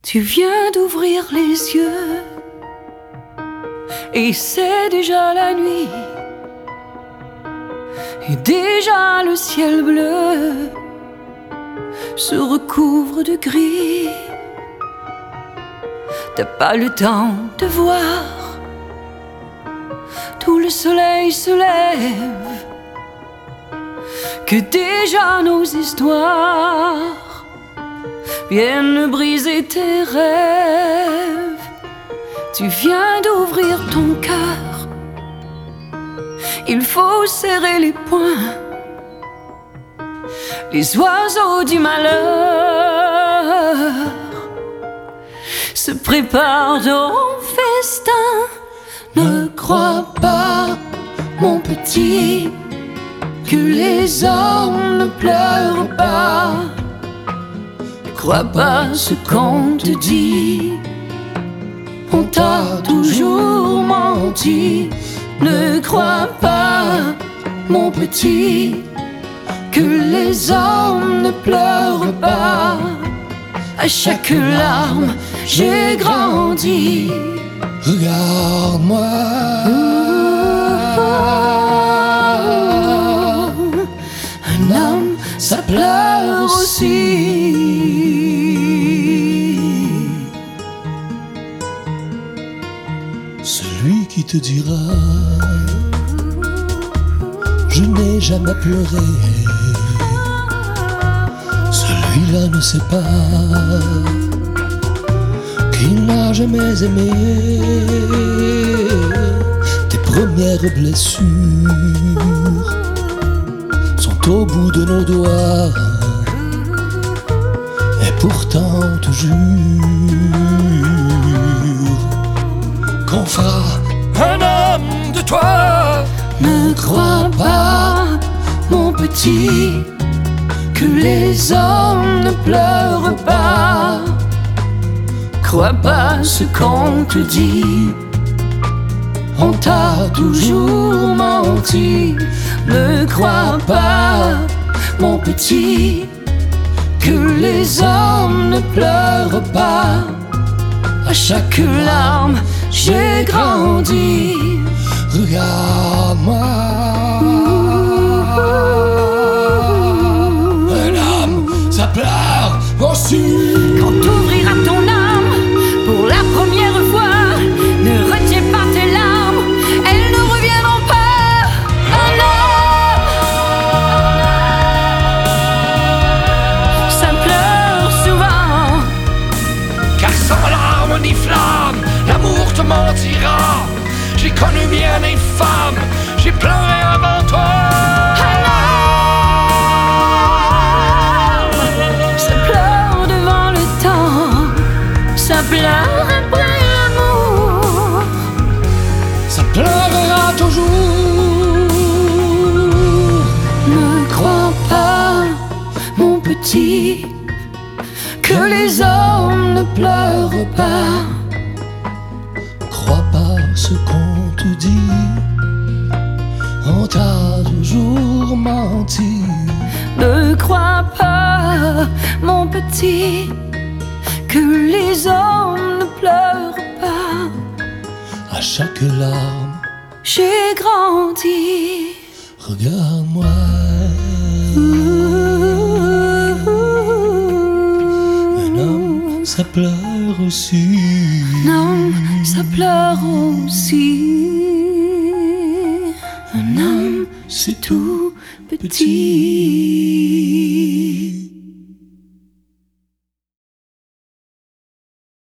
Tu viens d'ouvrir les yeux et c'est déjà la nuit et déjà le ciel bleu se recouvre de gris. T'as pas le temps de voir, tout le soleil se lève, que déjà nos histoires viennent briser tes rêves. Tu viens d'ouvrir ton cœur, il faut serrer les poings. Les oiseaux du malheur se préparent au festin. Ne crois pas, mon petit, que les hommes ne pleurent pas. Crois pas ce qu'on te dit, on t'a toujours menti. Ne crois pas, mon petit, que les hommes ne pleurent pas. À chaque larme, j'ai grandi. Regarde-moi, un homme, ça pleure aussi. Celui qui te dira je n'ai jamais pleuré, celui-là ne sait pas qu'il n'a jamais aimé. Tes premières blessures sont au bout de nos doigts, et pourtant on te jure qu'on fera un homme de toi. Ne crois pas, mon petit, que les hommes ne pleurent pas. Crois pas ce qu'on te dit, on t'a toujours menti. Ne crois pas, mon petit, que les hommes ne pleurent pas. À chaque larme, j'ai grandi. Regarde-moi, un homme, ça pleure aussi. Quand t'ouvriras ton âme pour la première fois, ne retiens pas tes larmes, elles ne reviendront pas. Un homme, ça pleure souvent. Car sans larmes ni flammes, l'amour te mentira. J'ai connu bien des femmes, j'ai pleuré avant toi. Un homme, ça pleure devant le temps, ça pleure après l'amour. Ça pleurera toujours. Ne crois pas, mon petit, que les hommes ne pleurent pas. Crois pas ce qu'on te dit, on t'a toujours menti. Ne crois pas, mon petit, que les hommes ne pleurent pas. À chaque larme, J'ai grandi. regarde-moi, un homme, ça pleure aussi. Non, ça pleure aussi. Un homme, C'est tout petit.